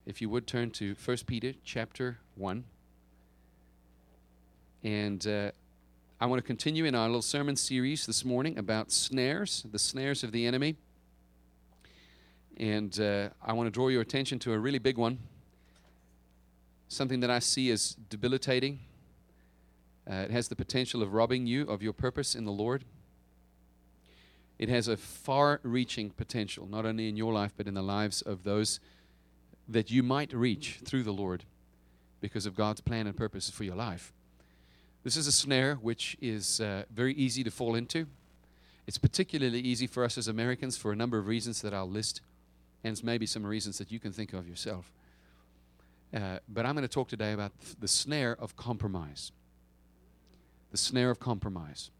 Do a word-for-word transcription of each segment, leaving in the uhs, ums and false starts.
if you would turn to First Peter chapter one. And uh, I want to continue in our little sermon series this morning about snares, the snares of the enemy. And uh, I want to draw your attention to a really big one, something that I see as debilitating. Uh, it has the potential of robbing you of your purpose in the Lord. It has a far-reaching potential, not only in your life, but in the lives of those that you might reach through the Lord because of God's plan and purpose for your life. This is a snare which is uh, very easy to fall into. It's particularly easy for us as Americans for a number of reasons that I'll list, and maybe some reasons that you can think of yourself. Uh, but I'm going to talk today about the snare of compromise. The snare of compromise.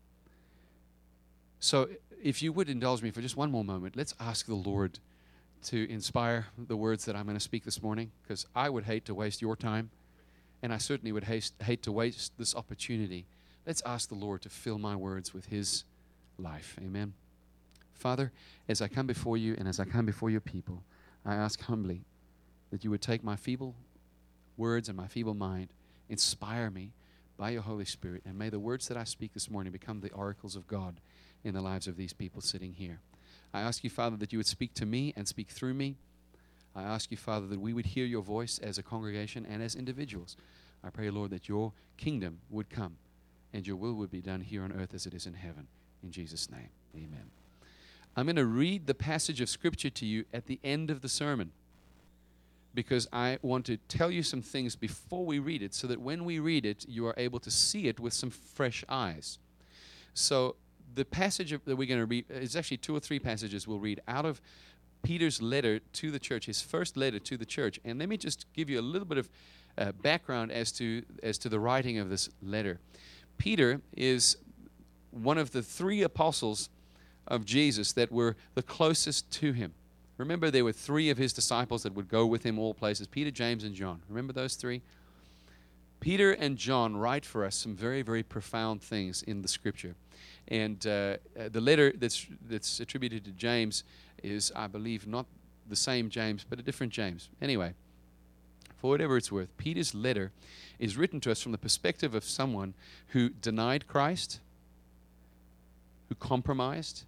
So if you would indulge me for just one more moment, let's ask the Lord to inspire the words that I'm going to speak this morning, because I would hate to waste your time, and I certainly would haste, hate to waste this opportunity. Let's ask the Lord to fill my words with His life. Amen. Father, as I come before you and as I come before your people, I ask humbly that you would take my feeble words and my feeble mind, inspire me by your Holy Spirit, and may the words that I speak this morning become the oracles of God in the lives of these people sitting here. I ask you, Father, that you would speak to me and speak through me. I ask you, Father, that we would hear your voice as a congregation and as individuals. I pray, Lord, that your kingdom would come and your will would be done here on earth as it is in heaven. In Jesus' name, amen. I'm going to read the passage of Scripture to you at the end of the sermon, because I want to tell you some things before we read it so that when we read it, you are able to see it with some fresh eyes. So the passage that we're going to read is actually two or three passages we'll read out of Peter's letter to the church, his first letter to the church. And let me just give you a little bit of uh, background as to as to the writing of this letter. Peter is one of the three apostles of Jesus that were the closest to him. Remember, there were three of his disciples that would go with him all places, Peter, James, and John. Remember those three? Peter and John write for us some very, very profound things in the Scripture. And uh, the letter that's that's attributed to James is, I believe, not the same James, but a different James. Anyway, for whatever it's worth, Peter's letter is written to us from the perspective of someone who denied Christ, who compromised,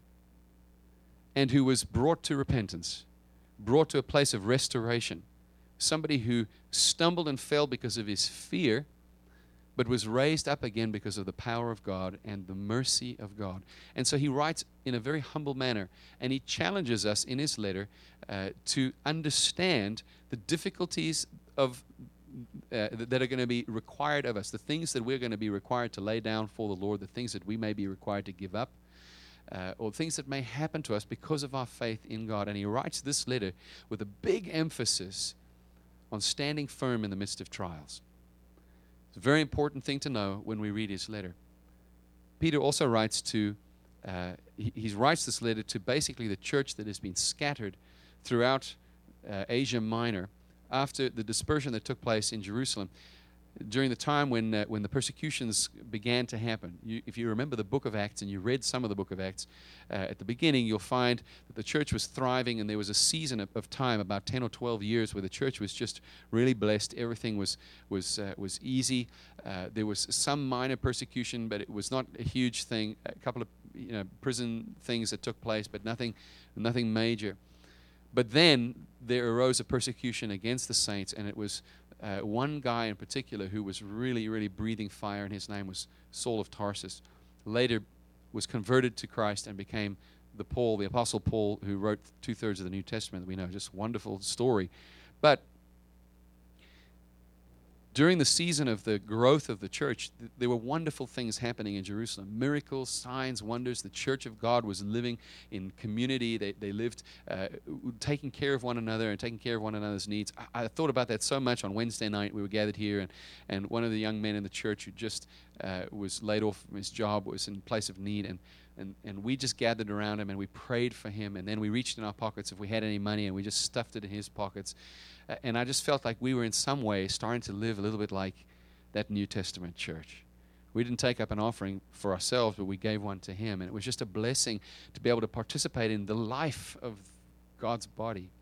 and who was brought to repentance, brought to a place of restoration. Somebody who stumbled and fell because of his fear, but was raised up again because of the power of God and the mercy of God. And so he writes in a very humble manner, and he challenges us in his letter uh, to understand the difficulties of uh, that are going to be required of us, the things that we're going to be required to lay down for the Lord, the things that we may be required to give up, uh, or things that may happen to us because of our faith in God. And he writes this letter with a big emphasis on standing firm in the midst of trials. It's a very important thing to know when we read his letter. Peter also writes to, uh, he, he writes this letter to basically the church that has been scattered throughout uh, Asia Minor after the dispersion that took place in Jerusalem during the time when uh, when the persecutions began to happen. You, if you remember the book of Acts and you read some of the book of Acts, uh, at the beginning you'll find that the church was thriving, and there was a season of, of time, about ten or twelve years, where the church was just really blessed. Everything was was uh, was easy. Uh, there was some minor persecution, but it was not a huge thing. A couple of you know prison things that took place, but nothing nothing major. But then there arose a persecution against the saints, and it was uh, one guy in particular who was really, really breathing fire, and his name was Saul of Tarsus. Later was converted to Christ and became the Paul, the Apostle Paul, who wrote two-thirds of the New Testament. We know, just wonderful story. But during the season of the growth of the church, th- there were wonderful things happening in Jerusalem. Miracles, signs, wonders. The church of God was living in community. They, they lived uh, taking care of one another and taking care of one another's needs. I, I thought about that so much on Wednesday night. We were gathered here, and, and one of the young men in the church who just uh, was laid off from his job was in place of need, and, and, and we just gathered around him, and we prayed for him, and then we reached in our pockets if we had any money, and we just stuffed it in his pockets. And I just felt like we were in some way starting to live a little bit like that New Testament church. We didn't take up an offering for ourselves, but we gave one to him. And it was just a blessing to be able to participate in the life of God's body.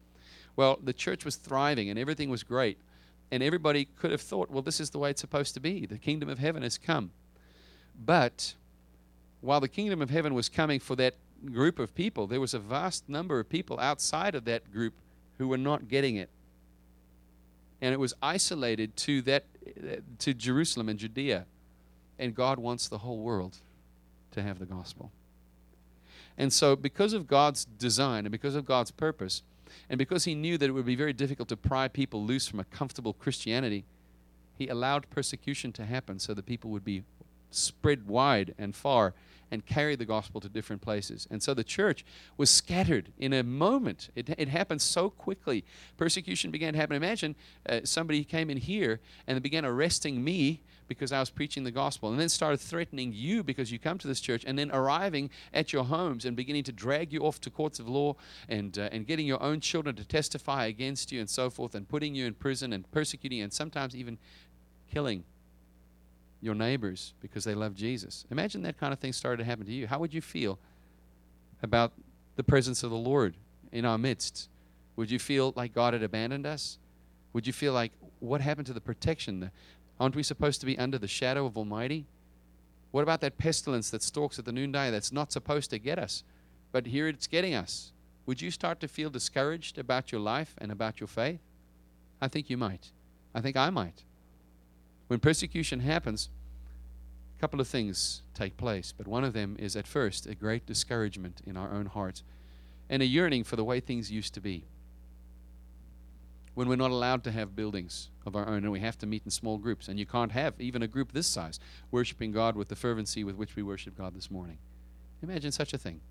Well, the church was thriving and everything was great. And everybody could have thought, well, this is the way it's supposed to be. The kingdom of heaven has come. But while the kingdom of heaven was coming for that group of people, there was a vast number of people outside of that group who were not getting it. And it was isolated to that, to Jerusalem and Judea. And God wants the whole world to have the gospel. And so because of God's design and because of God's purpose, and because he knew that it would be very difficult to pry people loose from a comfortable Christianity, he allowed persecution to happen so that people would be spread wide and far and carry the gospel to different places. And so the church was scattered in a moment. It, it happened so quickly. Persecution began to happen. Imagine uh, somebody came in here and they began arresting me because I was preaching the gospel, and then started threatening you because you come to this church, and then arriving at your homes and beginning to drag you off to courts of law, and uh, and getting your own children to testify against you and so forth, and putting you in prison and persecuting and sometimes even killing your neighbors because they love Jesus. Imagine that kind of thing started to happen to you. How would you feel about the presence of the Lord in our midst? Would you feel like God had abandoned us? Would you feel like, what happened to the protection? The, aren't we supposed to be under the shadow of Almighty? What about that pestilence that stalks at the noonday that's not supposed to get us, but here it's getting us? Would you start to feel discouraged about your life and about your faith? I think you might. I think I might. When persecution happens, a couple of things take place, but one of them is at first a great discouragement in our own hearts and a yearning for the way things used to be. When we're not allowed to have buildings of our own and we have to meet in small groups, and you can't have even a group this size worshiping God with the fervency with which we worship God this morning. Imagine such a thing.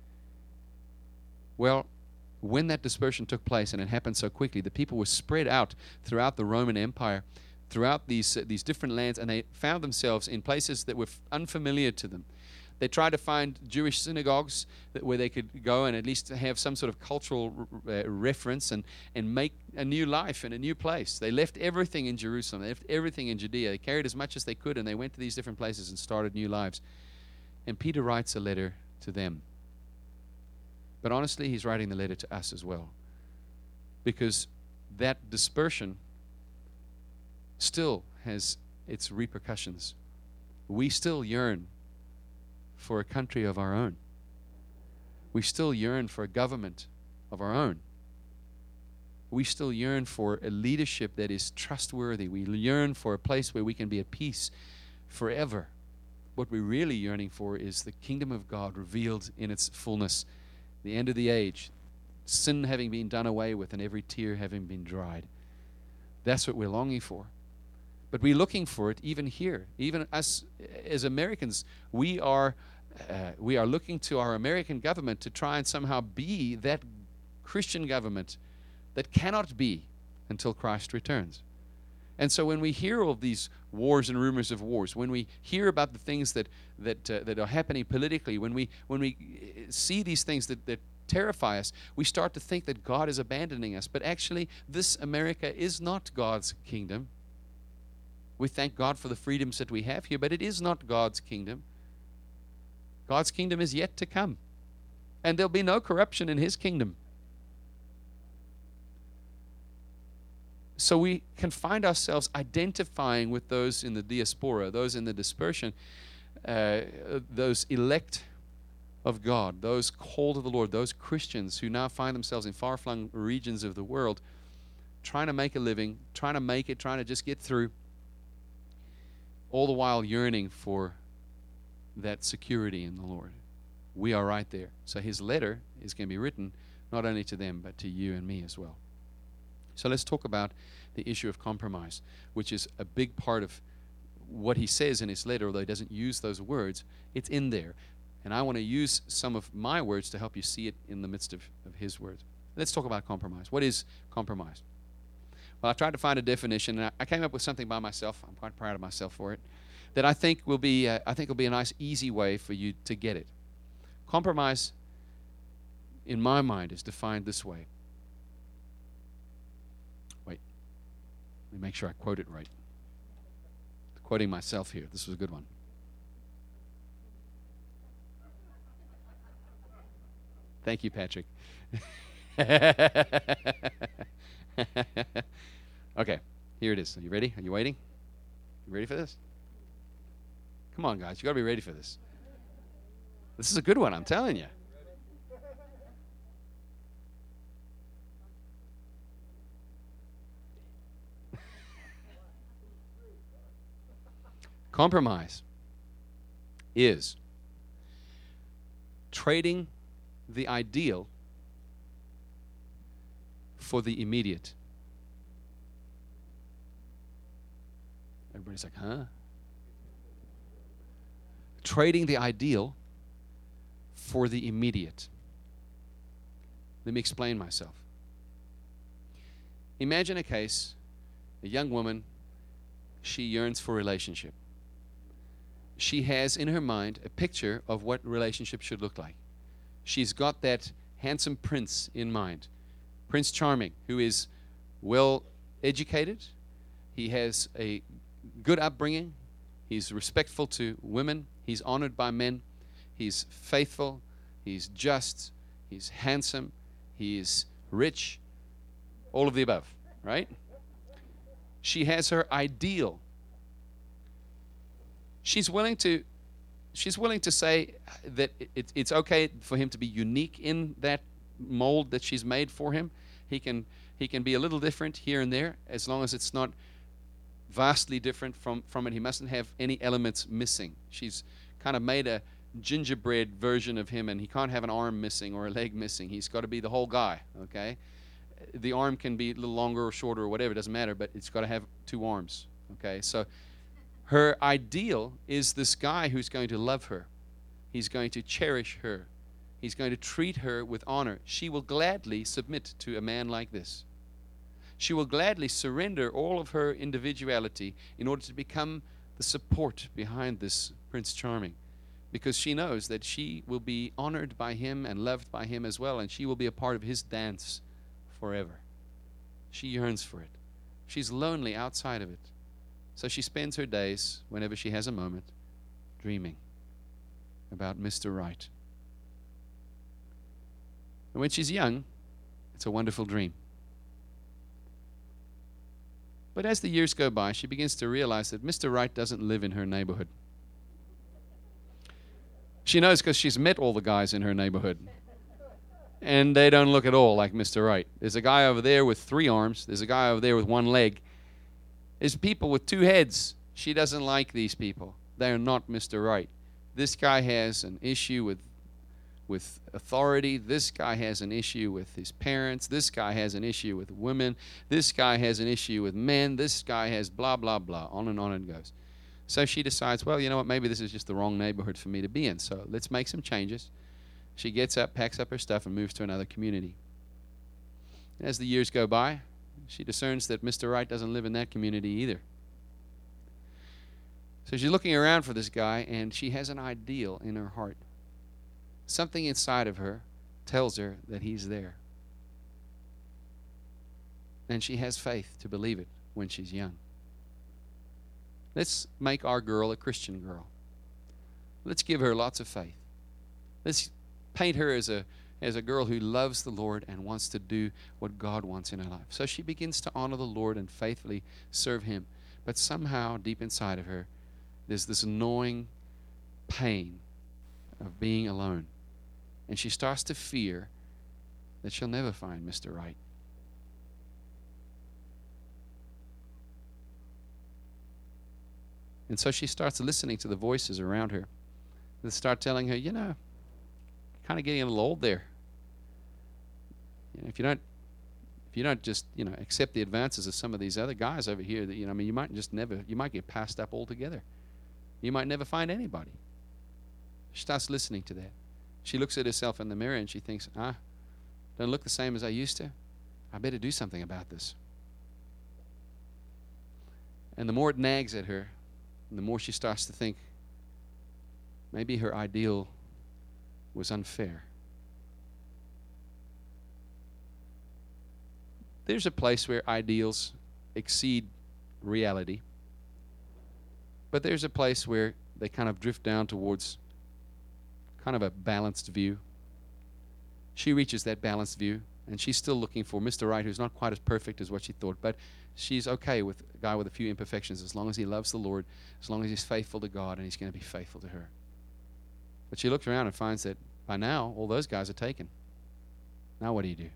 Well, when that dispersion took place, and it happened so quickly, the people were spread out throughout the Roman Empire, throughout these uh, these different lands, and they found themselves in places that were f- unfamiliar to them. They tried to find Jewish synagogues that, where they could go and at least have some sort of cultural r- uh, reference and, and make a new life in a new place. They left everything in Jerusalem. They left everything in Judea. They carried as much as they could, and they went to these different places and started new lives. And Peter writes a letter to them. But honestly, he's writing the letter to us as well, because that dispersion still has its repercussions. We still yearn for a country of our own. We still yearn for a government of our own. We still yearn for a leadership that is trustworthy. We yearn for a place where we can be at peace forever. What we're really yearning for is the kingdom of God revealed in its fullness, the end of the age, sin having been done away with and every tear having been dried. That's what we're longing for. But we're looking for it even here. Even us as Americans, we are uh, we are looking to our American government to try and somehow be that Christian government that cannot be until Christ returns. And so when we hear all these wars and rumors of wars, when we hear about the things that that uh, that are happening politically, when we when we see these things that, that terrify us, we start to think that God is abandoning us. But actually, this America is not God's kingdom. We thank God for the freedoms that we have here, but it is not God's kingdom. God's kingdom is yet to come, and there'll be no corruption in His kingdom. So we can find ourselves identifying with those in the diaspora, those in the dispersion, uh, those elect of God, those called of the Lord, those Christians who now find themselves in far-flung regions of the world, trying to make a living, trying to make it, trying to just get through, all the while yearning for that security in the Lord. We are right there. So His letter is going to be written not only to them, but to you and me as well. So let's talk about the issue of compromise, which is a big part of what he says in his letter, although he doesn't use those words. It's in there. And I want to use some of my words to help you see it in the midst of, of his words. Let's talk about compromise. What is compromise? Well, I tried to find a definition, and I came up with something by myself. I'm quite proud of myself for it. That I think will be, uh, I think will be a nice, easy way for you to get it. Compromise, in my mind, is defined this way. Wait, let me make sure I quote it right. Quoting myself here. This was a good one. Thank you, Patrick. Okay, here it is. Are you ready? Are you waiting? You ready for this? Come on, guys. You got to be ready for this. This is a good one, I'm telling you. Compromise is trading the ideal for the immediate. Everybody's like, huh? Trading the ideal for the immediate. Let me explain myself. Imagine a case, a young woman, she yearns for a relationship. She has in her mind a picture of what relationship should look like. She's got that handsome prince in mind, Prince Charming, who is well educated. He has a good upbringing. He's respectful to women. He's honored by men. He's faithful. He's just. He's handsome. He's rich. All of the above, right? She has her ideal. She's willing to she's willing to say that it, it's okay for him to be unique in that mold that she's made for him. He can he can be a little different here and there, as long as it's not vastly different from, from it. He mustn't have any elements missing. She's kind of made a gingerbread version of him, and he can't have an arm missing or a leg missing. He's got to be the whole guy, okay? The arm can be a little longer or shorter or whatever, it doesn't matter, but it's got to have two arms, okay? So her ideal is this guy who's going to love her. He's going to cherish her. He's going to treat her with honor. She will gladly submit to a man like this. She will gladly surrender all of her individuality in order to become the support behind this Prince Charming, because she knows that she will be honored by him and loved by him as well, and she will be a part of his dance forever. She yearns for it. She's lonely outside of it. So she spends her days, whenever she has a moment, dreaming about Mister Right. And when she's young, it's a wonderful dream. But as the years go by, she begins to realize that Mister Right doesn't live in her neighborhood. She knows because she's met all the guys in her neighborhood. And they don't look at all like Mister Right. There's a guy over there with three arms. There's a guy over there with one leg. There's people with two heads. She doesn't like these people. They're not Mister Right. This guy has an issue with with authority. This guy has an issue with his parents. This guy has an issue with women. This guy has an issue with men. This guy has blah, blah, blah. On and on it goes. So she decides, well, you know what, maybe this is just the wrong neighborhood for me to be in. So let's make some changes. She gets up, packs up her stuff, and moves to another community. As the years go by, she discerns that Mister Right doesn't live in that community either. So she's looking around for this guy, and she has an ideal in her heart. Something inside of her tells her that he's there. And she has faith to believe it when she's young. Let's make our girl a Christian girl. Let's give her lots of faith. Let's paint her as a as a girl who loves the Lord and wants to do what God wants in her life. So she begins to honor the Lord and faithfully serve Him. But somehow, deep inside of her, there's this gnawing pain of being alone. And she starts to fear that she'll never find Mister Right. And so she starts listening to the voices around her that start telling her, you know, kind of getting a little old there. You know, if you don't, if you don't just, you know, accept the advances of some of these other guys over here, that, you know, I mean, you might just never, you might get passed up altogether. You might never find anybody. She starts listening to that. She looks at herself in the mirror and she thinks, ah, don't look the same as I used to. I better do something about this. And the more it nags at her, the more she starts to think, maybe her ideal was unfair. There's a place where ideals exceed reality, but there's a place where they kind of drift down towards kind of a balanced view. She reaches that balanced view. And she's still looking for Mister Right, who's not quite as perfect as what she thought, but she's okay with a guy with a few imperfections as long as he loves the Lord, as long as he's faithful to God, and he's going to be faithful to her. But she looks around and finds that by now, all those guys are taken. Now what do you do?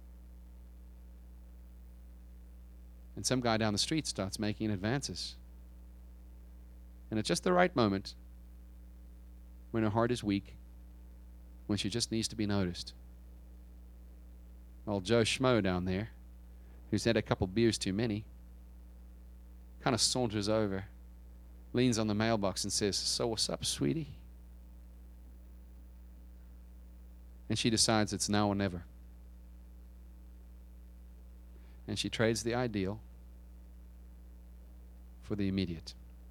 And some guy down the street starts making advances. And at just the right moment, when her heart is weak, when she just needs to be noticed, old Joe Schmo down there, who's had a couple beers too many, kind of saunters over, leans on the mailbox and says, "So what's up, sweetie?" And she decides it's now or never. And she trades the ideal for the immediate.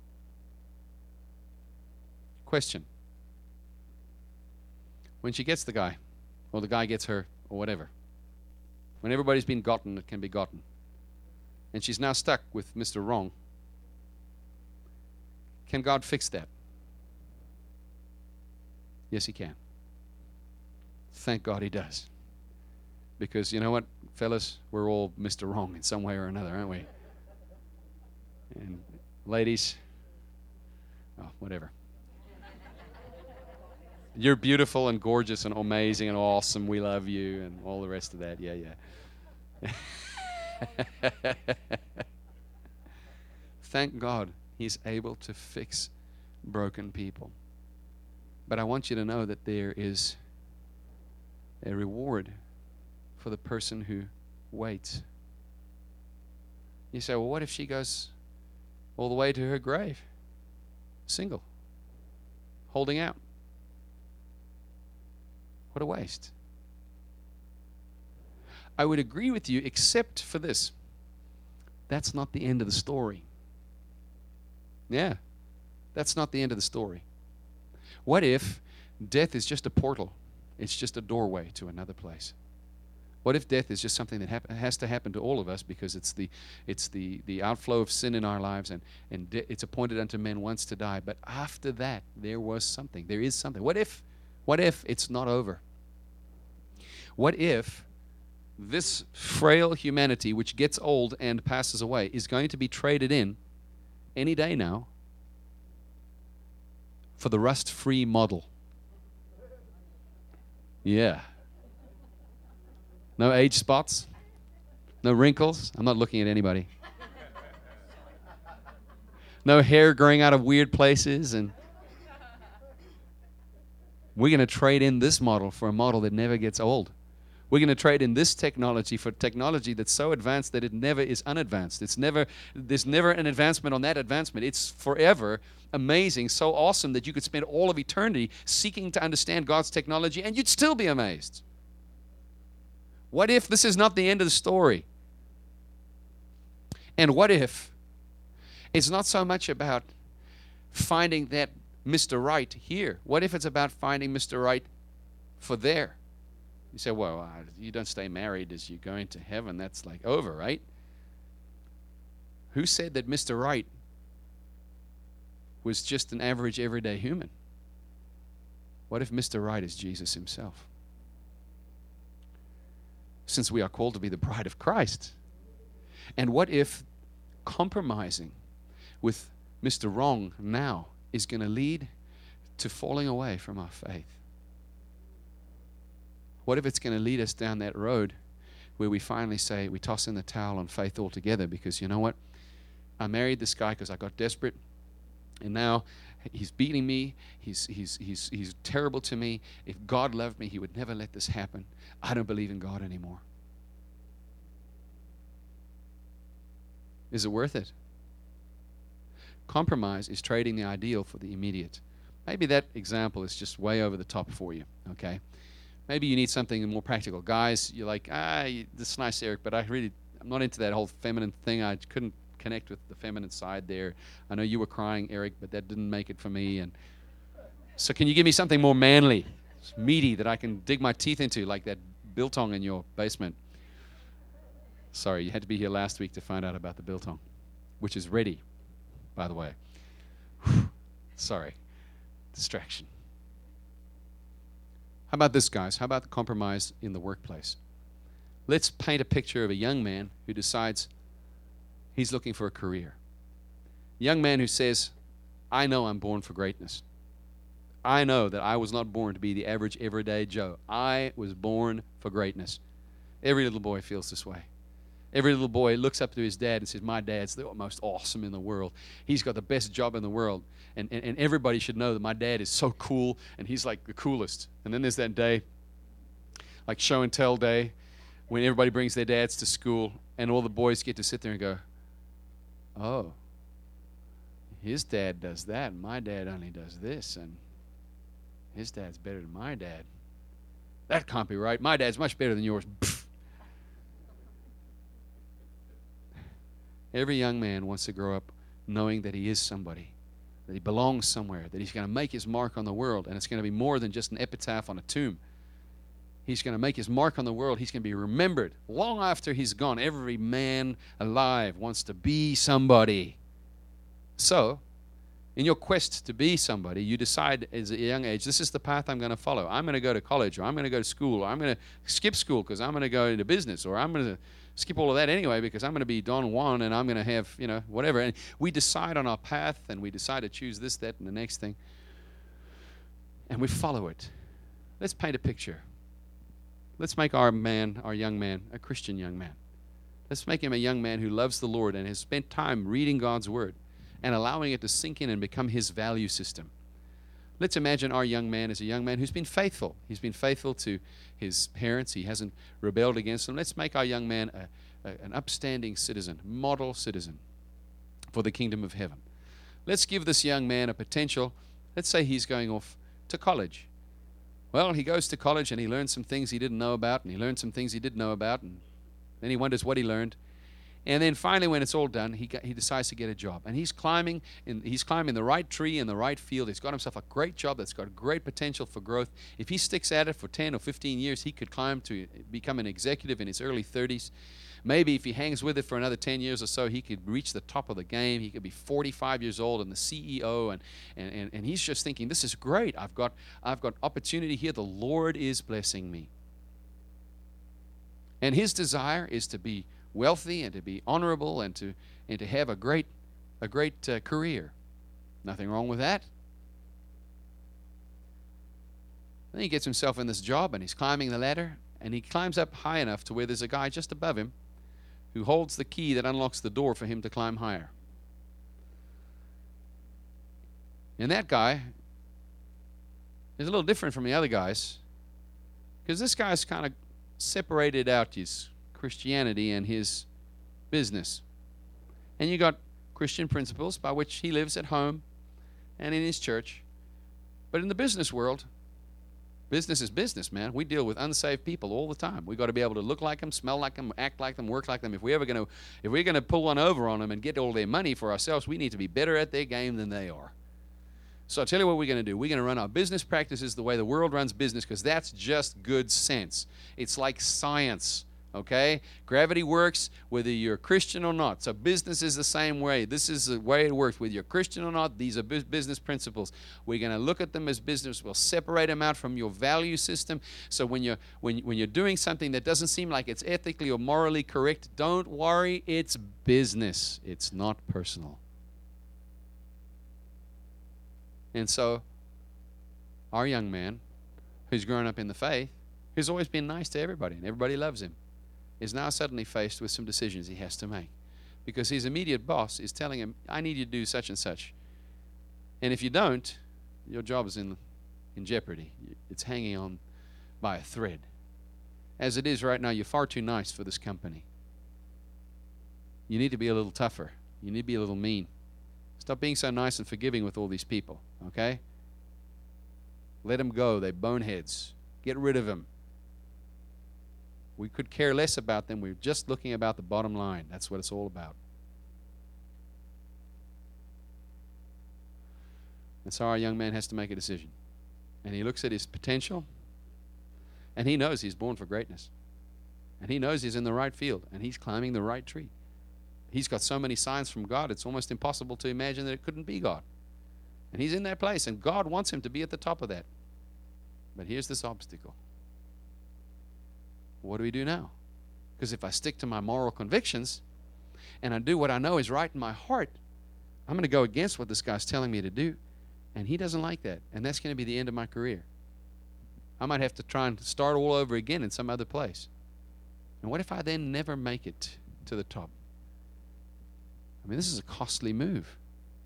Question. When she gets the guy, or the guy gets her, or whatever, when everybody's been gotten that can be gotten, and she's now stuck with Mister Wrong, can God fix that? Yes, He can. Thank God He does. Because you know what, fellas, we're all Mister Wrong in some way or another, aren't we? And ladies, oh, whatever. You're beautiful and gorgeous and amazing and awesome. We love you and all the rest of that. Yeah, yeah. Thank God He's able to fix broken people. But I want you to know that there is a reward for the person who waits. You say, well, what if she goes all the way to her grave? Single. Holding out. What a waste. I would agree with you, except for this. That's not the end of the story. Yeah, that's not the end of the story. What if death is just a portal? It's just a doorway to another place. What if death is just something that hap- has to happen to all of us because it's the it's the, the outflow of sin in our lives, and, and de- it's appointed unto men once to die. But after that, there was something. There is something. What if, what if it's not over? What if this frail humanity, which gets old and passes away, is going to be traded in any day now for the rust-free model? Yeah. No age spots, no wrinkles. I'm not looking at anybody. No hair growing out of weird places. And we're going to trade in this model for a model that never gets old. We're going to trade in this technology for technology that's so advanced that it never is unadvanced. It's never, there's never an advancement on that advancement. It's forever amazing, so awesome that you could spend all of eternity seeking to understand God's technology and you'd still be amazed. What if this is not the end of the story? And what if it's not so much about finding that Mister Right here? What if it's about finding Mister Right for there? You say, well, uh, you don't stay married as you're going to heaven. That's like over, right? Who said that Mister Right was just an average, everyday human? What if Mister Right is Jesus Himself? Since we are called to be the bride of Christ. And what if compromising with Mister Wrong now is going to lead to falling away from our faith? What if it's going to lead us down that road where we finally say, we toss in the towel on faith altogether because, you know what? I married this guy because I got desperate, and now he's beating me. He's, he's, he's, he's terrible to me. If God loved me, He would never let this happen. I don't believe in God anymore. Is it worth it? Compromise is trading the ideal for the immediate. Maybe that example is just way over the top for you, okay? Maybe you need something more practical. Guys, you're like, ah, this is nice, Eric, but I really, I'm not into that whole feminine thing. I couldn't connect with the feminine side there. I know you were crying, Eric, but that didn't make it for me. And so can you give me something more manly, meaty, that I can dig my teeth into, like that biltong in your basement? Sorry, you had to be here last week to find out about the biltong, which is ready, by the way. Sorry, distraction. How about this, guys? How about the compromise in the workplace? Let's paint a picture of a young man who decides he's looking for a career. A young man who says, I know I'm born for greatness. I know that I was not born to be the average everyday Joe. I was born for greatness. Every little boy feels this way. Every little boy looks up to his dad and says, my dad's the most awesome in the world. He's got the best job in the world. And, and, and everybody should know that my dad is so cool and he's like the coolest. And then there's that day, like show and tell day, when everybody brings their dads to school and all the boys get to sit there and go, oh, his dad does that and my dad only does this and his dad's better than my dad. That can't be right. My dad's much better than yours. Pfft. Every young man wants to grow up knowing that he is somebody, that he belongs somewhere, that he's going to make his mark on the world, and it's going to be more than just an epitaph on a tomb. He's going to make his mark on the world. He's going to be remembered long after he's gone. Every man alive wants to be somebody. So, in your quest to be somebody, you decide as a young age, this is the path I'm going to follow. I'm going to go to college, or I'm going to go to school, or I'm going to skip school because I'm going to go into business, or I'm going to skip all of that anyway because I'm going to be Don Juan and I'm going to have, you know, whatever. And we decide on our path and we decide to choose this, that, and the next thing. And we follow it. Let's paint a picture. Let's make our man, our young man, a Christian young man. Let's make him a young man who loves the Lord and has spent time reading God's Word and allowing it to sink in and become his value system. Let's imagine our young man as a young man who's been faithful. He's been faithful to his parents. He hasn't rebelled against them. Let's make our young man a, a, an upstanding citizen, model citizen for the kingdom of heaven. Let's give this young man a potential. Let's say he's going off to college. Well, he goes to college and he learns some things he didn't know about, and he learns some things he did know about, and then he wonders what he learned. And then finally, when it's all done, he got, he decides to get a job. And he's climbing in, he's climbing the right tree in the right field. He's got himself a great job that's got great potential for growth. If he sticks at it for ten or fifteen years, he could climb to become an executive in his early thirties. Maybe if he hangs with it for another ten years or so, he could reach the top of the game. He could be forty-five years old and the C E O, and, and, and, and he's just thinking, this is great. I've got, I've got opportunity here. The Lord is blessing me. And his desire is to be wealthy and to be honorable and to and to have a great a great uh, career. Nothing wrong with that. Then he gets himself in this job and he's climbing the ladder, and he climbs up high enough to where there's a guy just above him who holds the key that unlocks the door for him to climb higher. And that guy is a little different from the other guys, because this guy's kind of separated out his Christianity and his business. And you got Christian principles by which he lives at home and in his church. But in the business world, business is business, man. We deal with unsaved people all the time. We've got to be able to look like them, smell like them, act like them, work like them. If we're ever going to, if we're going to pull one over on them and get all their money for ourselves, we need to be better at their game than they are. So I'll tell you what we're going to do. We're going to run our business practices the way the world runs business, because that's just good sense. It's like science. Okay? Gravity works whether you're Christian or not. So business is the same way. This is the way it works. Whether you're Christian or not, these are business principles. We're going to look at them as business. We'll separate them out from your value system. So when you're, when, when you're doing something that doesn't seem like it's ethically or morally correct, don't worry. It's business. It's not personal. And so our young man, who's grown up in the faith, who's always been nice to everybody and everybody loves him, is now suddenly faced with some decisions he has to make, because his immediate boss is telling him, I need you to do such and such. And if you don't, your job is in, in jeopardy. It's hanging on by a thread. As it is right now, you're far too nice for this company. You need to be a little tougher. You need to be a little mean. Stop being so nice and forgiving with all these people, okay? Let them go. They're boneheads. Get rid of them. We could care less about them. We're just looking about the bottom line. That's what it's all about. And so our young man has to make a decision. And he looks at his potential, and he knows he's born for greatness. And he knows he's in the right field, and he's climbing the right tree. He's got so many signs from God, it's almost impossible to imagine that it couldn't be God. And he's in that place, and God wants him to be at the top of that. But here's this obstacle. What do we do now? Because if I stick to my moral convictions and I do what I know is right in my heart, I'm going to go against what this guy's telling me to do. And he doesn't like that. And that's going to be the end of my career. I might have to try and start all over again in some other place. And what if I then never make it to the top? I mean, this is a costly move.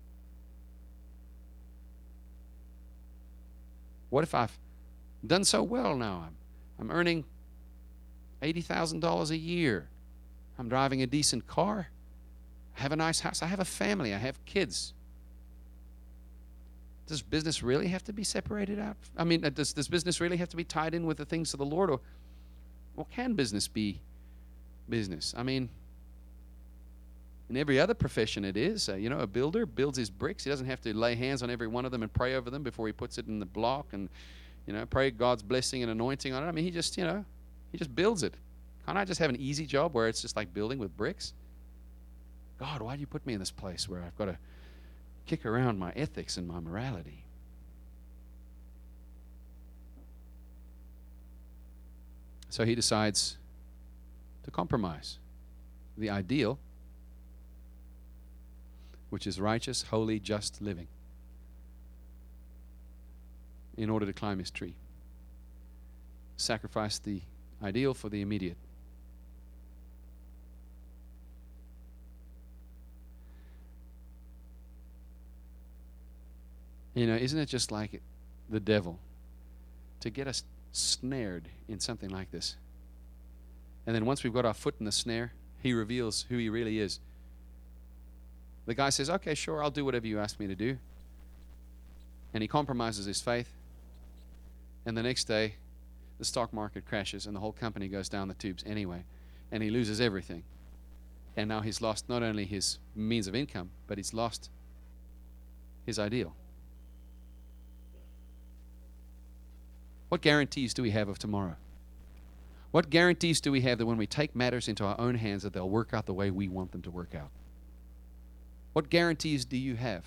What if I've done so well now? I'm, I'm earning eighty thousand dollars a year. I'm driving a decent car. I have a nice house. I have a family. I have kids. Does business really have to be separated out? I mean, does, does business really have to be tied in with the things of the Lord? Or, or can business be business? I mean, in every other profession it is. Uh, you know, a builder builds his bricks. He doesn't have to lay hands on every one of them and pray over them before he puts it in the block and, you know, pray God's blessing and anointing on it. I mean, he just, you know, he just builds it. Can't I just have an easy job where it's just like building with bricks? God, why do you put me in this place where I've got to kick around my ethics and my morality? So he decides to compromise the ideal, which is righteous, holy, just living, in order to climb his tree. Sacrifice the ideal for the immediate. You know, isn't it just like the devil to get us snared in something like this? And then once we've got our foot in the snare, he reveals who he really is. The guy says, okay, sure, I'll do whatever you ask me to do. And he compromises his faith. And the next day, the stock market crashes and the whole company goes down the tubes anyway. And he loses everything. And now he's lost not only his means of income, but he's lost his ideal. What guarantees do we have of tomorrow? What guarantees do we have that when we take matters into our own hands that they'll work out the way we want them to work out? What guarantees do you have?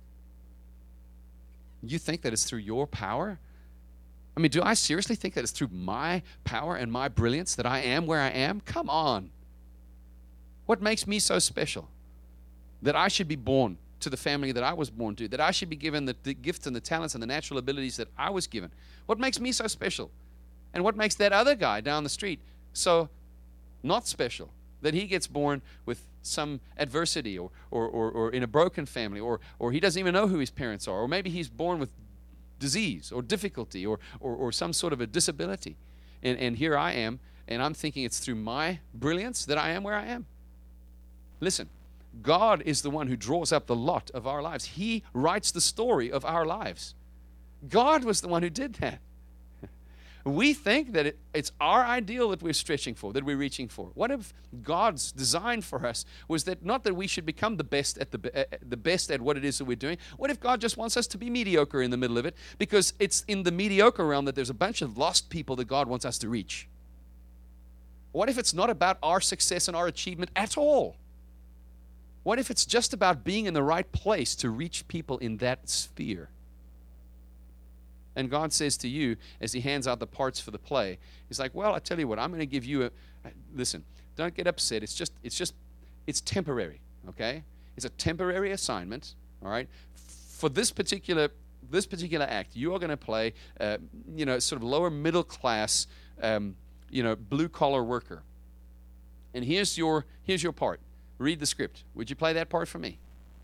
You think that it's through your power? I mean, do I seriously think that it's through my power and my brilliance that I am where I am? Come on. What makes me so special that I should be born to the family that I was born to, that I should be given the, the gifts and the talents and the natural abilities that I was given? What makes me so special? And what makes that other guy down the street so not special? That he gets born with some adversity or, or, or, or in a broken family, or, or he doesn't even know who his parents are, or maybe he's born with disease or difficulty or, or, or some sort of a disability. And, and here I am, and I'm thinking it's through my brilliance that I am where I am. Listen. God is the one who draws up the lot of our lives. He writes the story of our lives. God was the one who did that. We think that it, it's our ideal that we're stretching for, that we're reaching for. What if God's design for us was that not that we should become the best at the uh, the best at what it is that we're doing? What if God just wants us to be mediocre in the middle of it? Because it's in the mediocre realm that there's a bunch of lost people that God wants us to reach. What if it's not about our success and our achievement at all? What if it's just about being in the right place to reach people in that sphere? And God says to you, as he hands out the parts for the play, he's like, well, I tell you what, I'm going to give you a, listen, don't get upset. It's just, it's just, it's temporary, okay? It's a temporary assignment, all right? For this particular, this particular act, you are going to play, uh, you know, sort of lower middle class, um, you know, blue collar worker. And here's your, here's your part. Read the script. Would you play that part for me?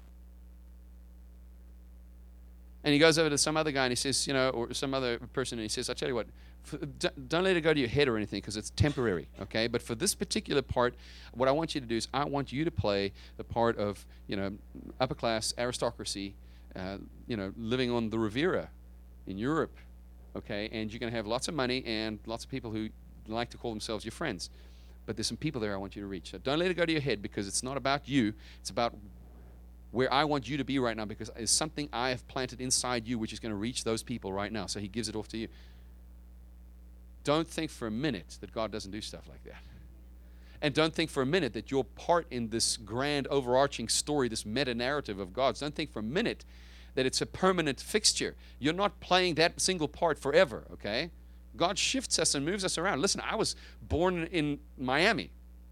And he goes over to some other guy and he says, you know, or some other person, and he says, I'll tell you what, for, don't let it go to your head or anything because it's temporary, okay? But for this particular part, what I want you to do is I want you to play the part of, you know, upper class aristocracy, uh, you know, living on the Riviera in Europe, okay? And you're going to have lots of money and lots of people who like to call themselves your friends. But there's some people there I want you to reach. So don't let it go to your head because it's not about you. It's about where I want you to be right now because it's something I have planted inside you which is going to reach those people right now. So he gives it off to you. Don't think for a minute that God doesn't do stuff like that. And don't think for a minute that your part in this grand overarching story, this meta-narrative of God's, don't think for a minute that it's a permanent fixture. You're not playing that single part forever, okay? God shifts us and moves us around. Listen, I was born in Miami,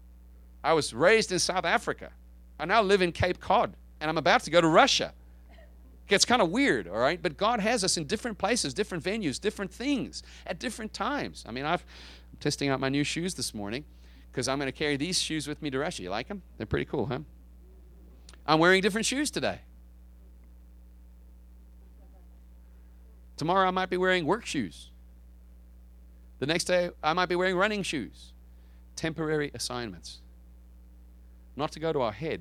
I was raised in South Africa. I now live in Cape Cod, and I'm about to go to Russia. It gets kind of weird, all right? But God has us in different places, different venues, different things at different times. I mean, I've, I'm testing out my new shoes this morning because I'm going to carry these shoes with me to Russia. You like them? They're pretty cool, huh? I'm wearing different shoes today. Tomorrow I might be wearing work shoes. The next day I might be wearing running shoes. Temporary assignments. Not to go to our head,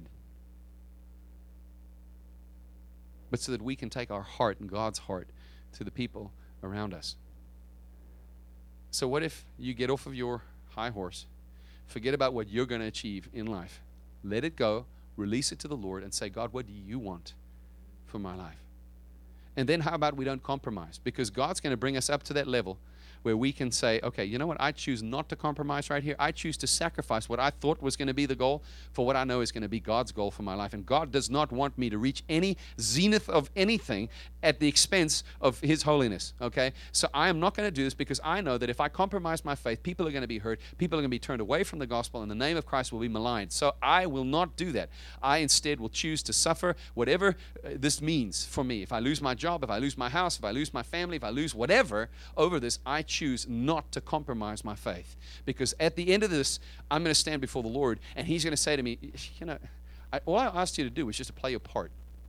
but so that we can take our heart and God's heart to the people around us. So what if you get off of your high horse, forget about what you're going to achieve in life, let it go, release it to the Lord, and say, God, what do you want for my life? And then how about we don't compromise? Because God's going to bring us up to that level where we can say, okay, you know what? I choose not to compromise right here. I choose to sacrifice what I thought was going to be the goal for what I know is going to be God's goal for my life. And God does not want me to reach any zenith of anything at the expense of His holiness, okay? So I am not going to do this because I know that if I compromise my faith, people are going to be hurt, people are going to be turned away from the gospel, and the name of Christ will be maligned. So I will not do that. I instead will choose to suffer whatever uh, this means for me. If I lose my job, if I lose my house, if I lose my family, if I lose whatever over this, I choose not to compromise my faith. Because at the end of this, I'm going to stand before the Lord, and He's going to say to me, you know, I, all I asked you to do was just to play your part.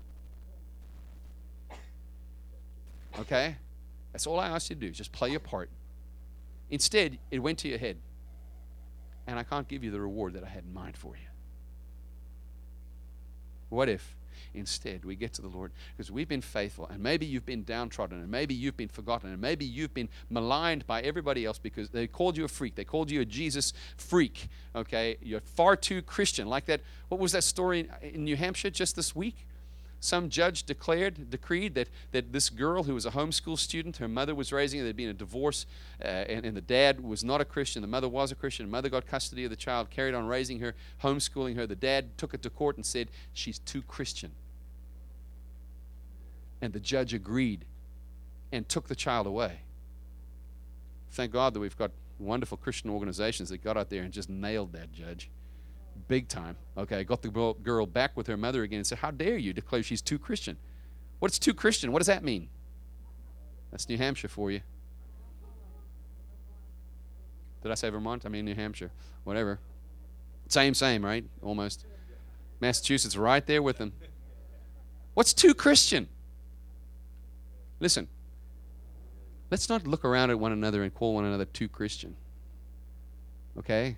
Okay? That's all I asked you to do, just play your part. Instead, it went to your head, and I can't give you the reward that I had in mind for you. What if instead we get to the Lord, because we've been faithful, and maybe you've been downtrodden, and maybe you've been forgotten, and maybe you've been maligned by everybody else because they called you a freak, they called you a Jesus freak, okay? You're far too Christian. Like that, what was that story in New Hampshire just this week? Some judge declared, decreed that, that this girl who was a homeschool student, her mother was raising her, there'd been a divorce, uh, and, and the dad was not a Christian, the mother was a Christian, the mother got custody of the child, carried on raising her, homeschooling her. The dad took it to court and said, she's too Christian. And the judge agreed and took the child away. Thank God that we've got wonderful Christian organizations that got out there and just nailed that judge. Big time. Okay, got the girl back with her mother again and said, how dare you declare she's too Christian? What's too Christian? What does that mean? That's New Hampshire for you. Did I say Vermont? I mean New Hampshire. Whatever. Same, same, right? Almost. Massachusetts right there with them. What's too Christian? Listen, let's not look around at one another and call one another too Christian. Okay?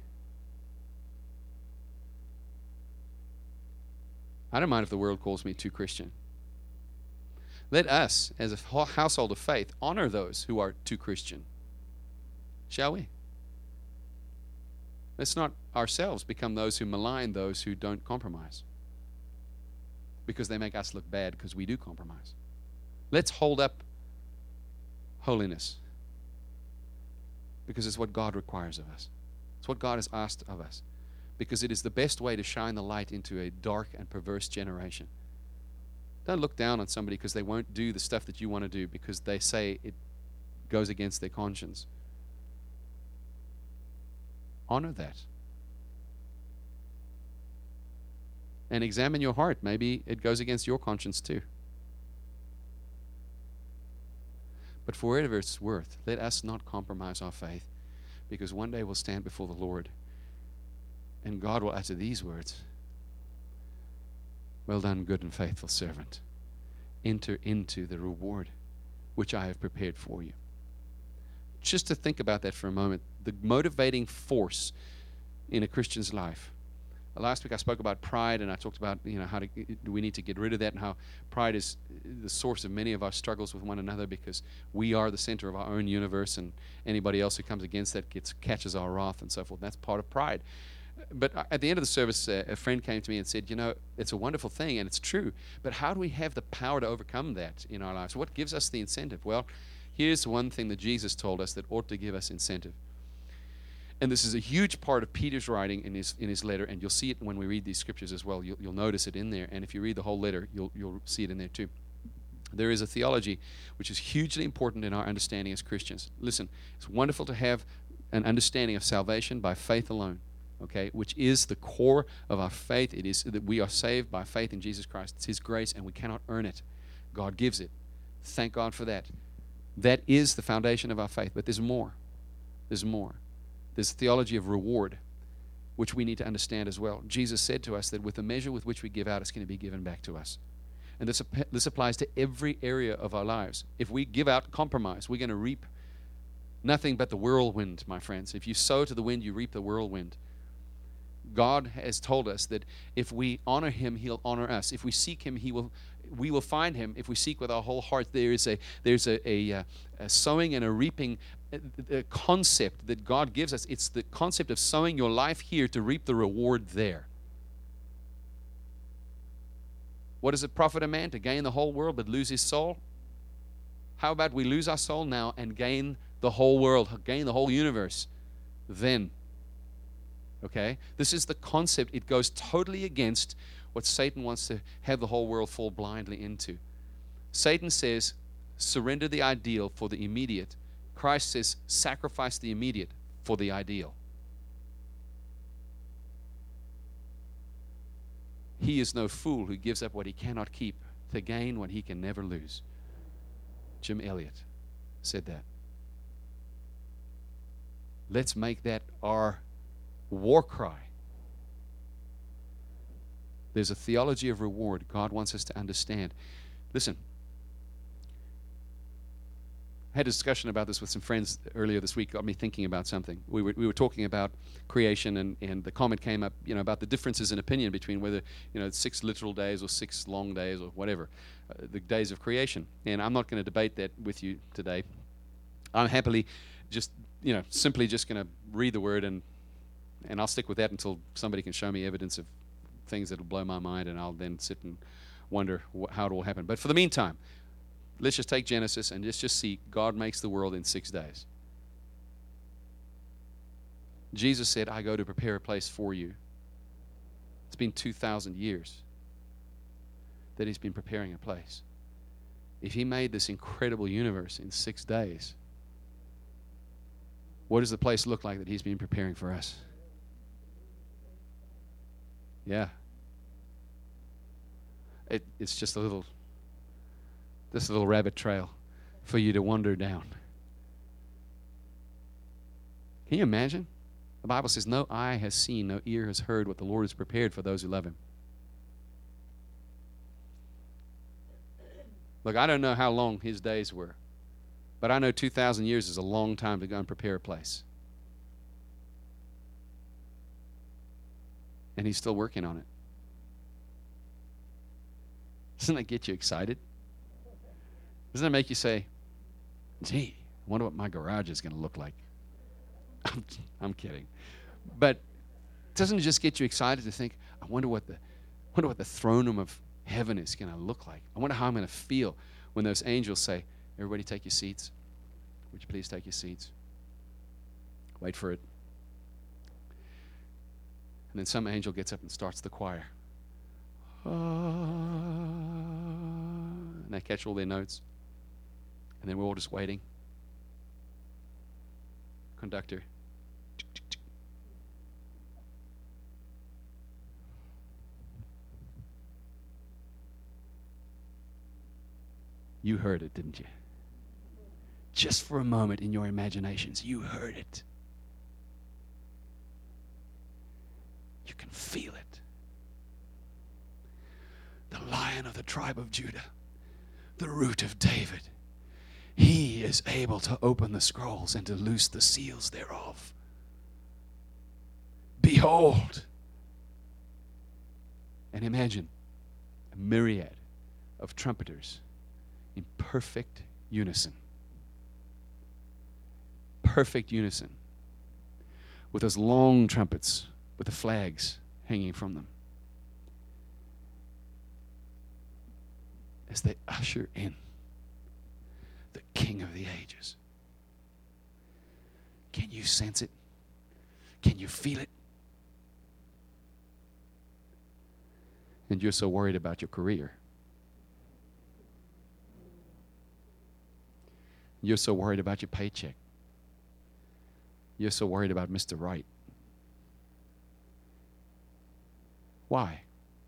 I don't mind if the world calls me too Christian. Let us, as a household of faith, honor those who are too Christian. Shall we? Let's not ourselves become those who malign those who don't compromise, because they make us look bad because we do compromise. Let's hold up holiness, because it's what God requires of us. It's what God has asked of us, because it is the best way to shine the light into a dark and perverse generation. Don't look down on somebody because they won't do the stuff that you want to do because they say it goes against their conscience. Honor that. And examine your heart. Maybe it goes against your conscience too. But for whatever it's worth, let us not compromise our faith, because one day we'll stand before the Lord and God will utter these words: well done, good and faithful servant. Enter into the reward which I have prepared for you. Just to think about that for a moment, the motivating force in a Christian's life. Last week I spoke about pride, and I talked about, you know, how to, we need to get rid of that, and how pride is the source of many of our struggles with one another, because we are the center of our own universe, and anybody else who comes against that gets catches our wrath and so forth. That's part of pride. But at the end of the service, uh, a friend came to me and said, you know, it's a wonderful thing and it's true, but how do we have the power to overcome that in our lives? What gives us the incentive? Well, here's one thing that Jesus told us that ought to give us incentive. And this is a huge part of Peter's writing in his in his letter, and you'll see it when we read these scriptures as well. You'll, you'll notice it in there, and if you read the whole letter, you'll you'll see it in there too. There is a theology which is hugely important in our understanding as Christians. Listen, it's wonderful to have an understanding of salvation by faith alone. okay, which is the core of our faith. It is that we are saved by faith in Jesus Christ. It's His grace, and we cannot earn it. God gives it. Thank God for that. That is the foundation of our faith. But there's more. There's more. There's theology of reward, which we need to understand as well. Jesus said to us that with the measure with which we give out, it's going to be given back to us. And this, this applies to every area of our lives. If we give out compromise, we're going to reap nothing but the whirlwind, my friends. If you sow to the wind, you reap the whirlwind. God has told us that if we honor Him, He'll honor us. If we seek Him, He will. We will find Him if we seek with our whole heart. There is a there's a, a, a sowing and a reaping a, a concept that God gives us. It's the concept of sowing your life here to reap the reward there. What does it profit a man to gain the whole world but lose his soul? How about we lose our soul now and gain the whole world, gain the whole universe then? Okay? This is the concept. It goes totally against what Satan wants to have the whole world fall blindly into. Satan says, surrender the ideal for the immediate. Christ says, sacrifice the immediate for the ideal. He is no fool who gives up what he cannot keep to gain what he can never lose. Jim Elliot said that. Let's make that our war cry. There's a theology of reward God wants us to understand. Listen, I had a discussion about this with some friends earlier this week. Got me thinking about something. We were we were talking about creation, and, and the comment came up, you know, about the differences in opinion between whether, you know, six literal days or six long days or whatever, uh, the days of creation. And I'm not going to debate that with you today. I'm happily just, you know, simply just going to read the word, and and I'll stick with that until somebody can show me evidence of things that will blow my mind, and I'll then sit and wonder wh- how it will happen. But for the meantime, let's just take Genesis and let's just see God makes the world in six days. Jesus said, I go to prepare a place for you. It's been two thousand years that He's been preparing a place. If He made this incredible universe in six days, what does the place look like that He's been preparing for us? Yeah. It, it's just a little, just a little rabbit trail for you to wander down. Can you imagine? The Bible says, no eye has seen, no ear has heard what the Lord has prepared for those who love Him. Look, I don't know how long His days were, but I know two thousand years is a long time to go and prepare a place. And He's still working on it. Doesn't that get you excited? Doesn't that make you say, gee, I wonder what my garage is going to look like? I'm, I'm kidding. But doesn't it just get you excited to think, I wonder what the, wonder what the throne room of heaven is going to look like? I wonder how I'm going to feel when those angels say, everybody take your seats. Would you please take your seats? Wait for it. And then some angel gets up and starts the choir. Uh, and they catch all their notes. And then we're all just waiting. Conductor. You heard it, didn't you? Just for a moment in your imaginations, you heard it. You can feel it. The Lion of the tribe of Judah, the Root of David, He is able to open the scrolls and to loose the seals thereof. Behold. And imagine a myriad of trumpeters in perfect unison. Perfect unison. With those long trumpets, with the flags hanging from them. As they usher in the King of the ages. Can you sense it? Can you feel it? And you're so worried about your career. You're so worried about your paycheck. You're so worried about Mister Right. Why?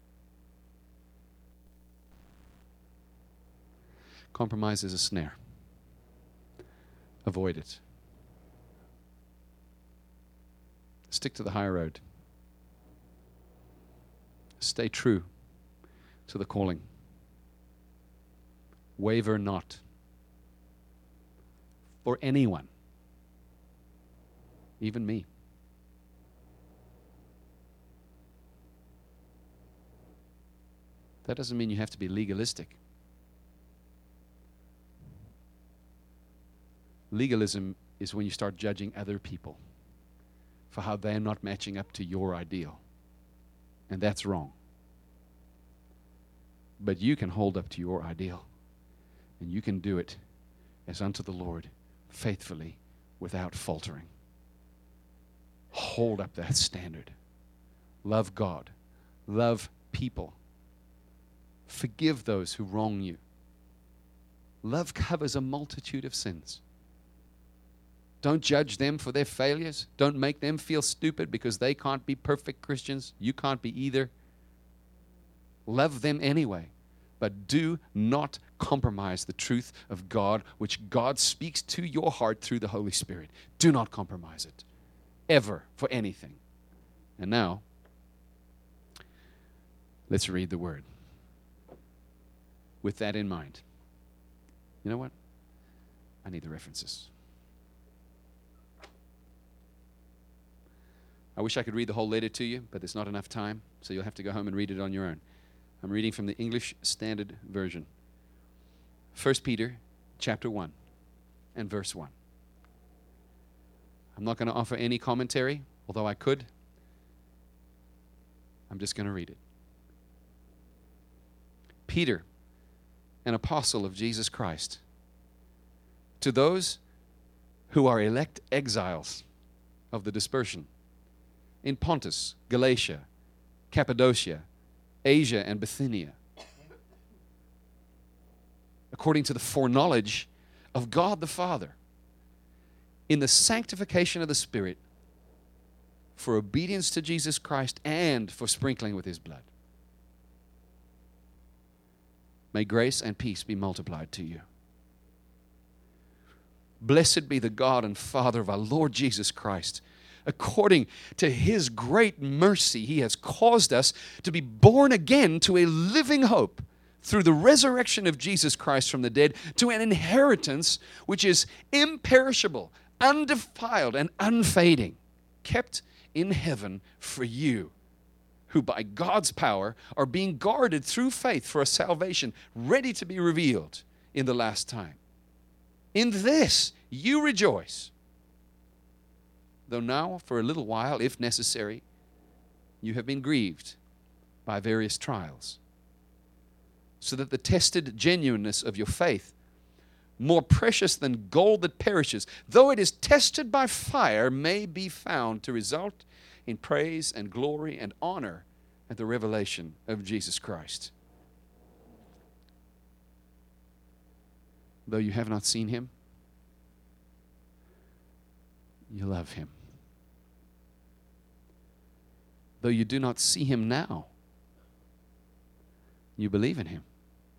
Compromise is a snare. Avoid it. Stick to the high road. Stay true to the calling. Waver not. For anyone, even me. That doesn't mean you have to be legalistic. Legalism is when you start judging other people for how they're not matching up to your ideal. And that's wrong. But you can hold up to your ideal. And you can do it as unto the Lord, faithfully, without faltering. Hold up that standard. Love God. Love people. Forgive those who wrong you. Love covers a multitude of sins. Don't judge them for their failures. Don't make them feel stupid because they can't be perfect Christians. You can't be either. Love them anyway. But do not compromise the truth of God, which God speaks to your heart through the Holy Spirit. Do not compromise it. Ever, for anything. And now, let's read the Word. With that in mind. You know what? I need the references. I wish I could read the whole letter to you, but there's not enough time, so you'll have to go home and read it on your own. I'm reading from the English Standard Version. First Peter chapter one and verse one. I'm not going to offer any commentary, although I could. I'm just going to read it. Peter, an apostle of Jesus Christ, to those who are elect exiles of the dispersion in Pontus, Galatia, Cappadocia, Asia, and Bithynia, according to the foreknowledge of God the Father, in the sanctification of the Spirit, for obedience to Jesus Christ and for sprinkling with His blood. May grace and peace be multiplied to you. Blessed be the God and Father of our Lord Jesus Christ. According to His great mercy, He has caused us to be born again to a living hope through the resurrection of Jesus Christ from the dead, to an inheritance which is imperishable, undefiled, and unfading, kept in heaven for you, who by God's power are being guarded through faith for a salvation ready to be revealed in the last time. In this you rejoice, though now for a little while, if necessary, you have been grieved by various trials, so that the tested genuineness of your faith, more precious than gold that perishes, though it is tested by fire, may be found to result in praise and glory and honor at the revelation of Jesus Christ. Though you have not seen Him, you love Him. Though you do not see Him now, you believe in Him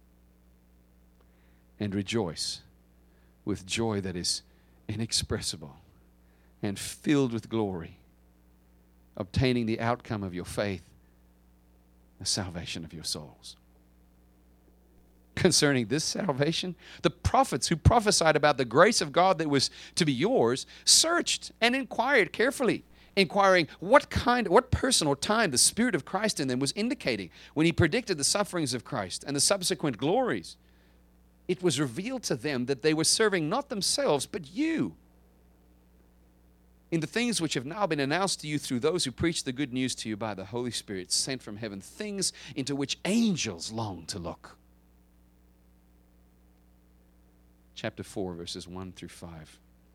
and rejoice with joy that is inexpressible and filled with glory, obtaining the outcome of your faith, the salvation of your souls. Concerning this salvation, the prophets who prophesied about the grace of God that was to be yours searched and inquired carefully, inquiring what kind, what person or time the Spirit of Christ in them was indicating when He predicted the sufferings of Christ and the subsequent glories. It was revealed to them that they were serving not themselves, but you, in the things which have now been announced to you through those who preach the good news to you by the Holy Spirit sent from heaven, things into which angels long to look. Chapter four, verses one through five.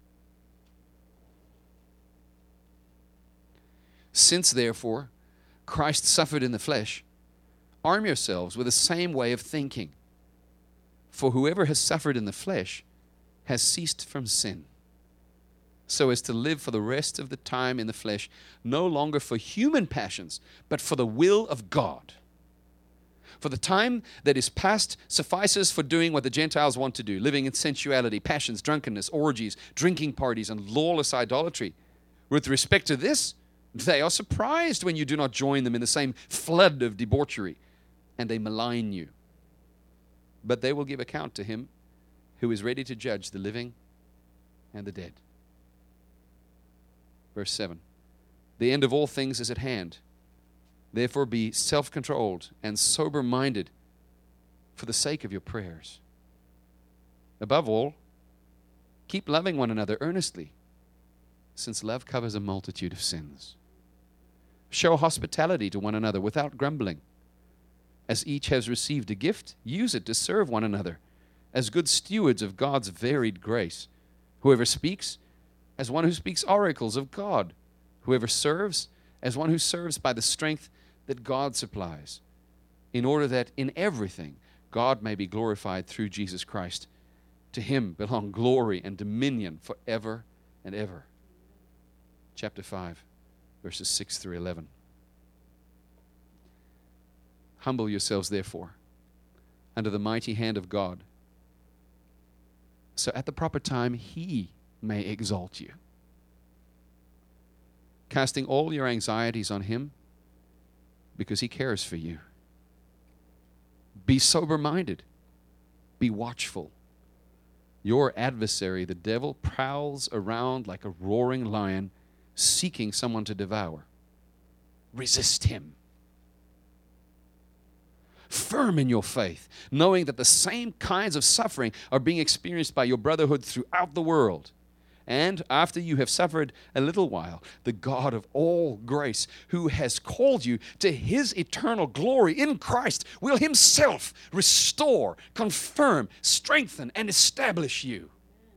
Since, therefore, Christ suffered in the flesh, arm yourselves with the same way of thinking. For whoever has suffered in the flesh has ceased from sin, so as to live for the rest of the time in the flesh, no longer for human passions, but for the will of God. For the time that is past suffices for doing what the Gentiles want to do, living in sensuality, passions, drunkenness, orgies, drinking parties, and lawless idolatry. With respect to this, they are surprised when you do not join them in the same flood of debauchery, and they malign you. But they will give account to him who is ready to judge the living and the dead. Verse seven. The end of all things is at hand. Therefore be self-controlled and sober-minded for the sake of your prayers. Above all, keep loving one another earnestly, since love covers a multitude of sins. Show hospitality to one another without grumbling. As each has received a gift, use it to serve one another as good stewards of God's varied grace. Whoever speaks, as one who speaks oracles of God. Whoever serves, as one who serves by the strength that God supplies, in order that in everything God may be glorified through Jesus Christ. To him belong glory and dominion forever and ever. Chapter five, verses six through eleven. Humble yourselves, therefore, under the mighty hand of God, so at the proper time he may exalt you, casting all your anxieties on him, because he cares for you. Be sober-minded. Be watchful. Your adversary, the devil, prowls around like a roaring lion, seeking someone to devour. Resist him. Firm in your faith, knowing that the same kinds of suffering are being experienced by your brotherhood throughout the world. And after you have suffered a little while, the God of all grace, who has called you to his eternal glory in Christ, will himself restore, confirm, strengthen, and establish you.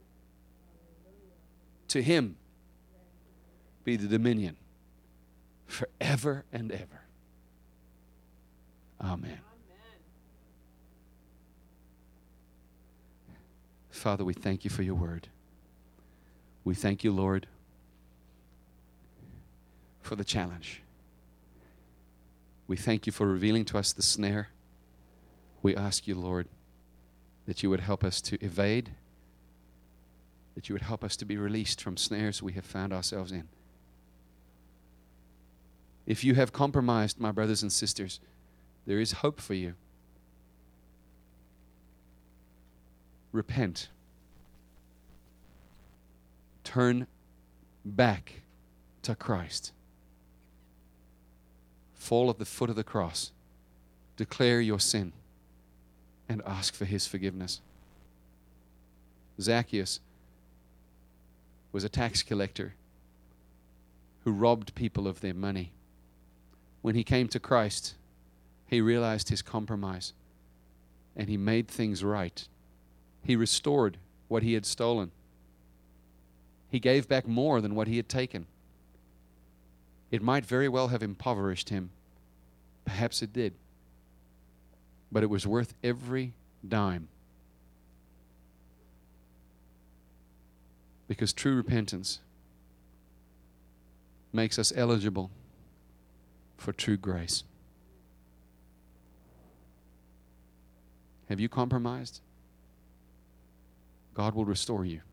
To him be the dominion forever and ever. Amen. Father, we thank you for your word. We thank you, Lord, for the challenge. We thank you for revealing to us the snare. We ask you, Lord, that you would help us to evade, that you would help us to be released from snares we have found ourselves in. If you have compromised, my brothers and sisters, there is hope for you. Repent. Turn back to Christ. Fall at the foot of the cross. Declare your sin and ask for his forgiveness. Zacchaeus was a tax collector who robbed people of their money. When he came to Christ, he realized his compromise and he made things right. He restored what he had stolen. He gave back more than what he had taken. It might very well have impoverished him. Perhaps it did. But it was worth every dime. Because true repentance makes us eligible for true grace. Have you compromised? God will restore you.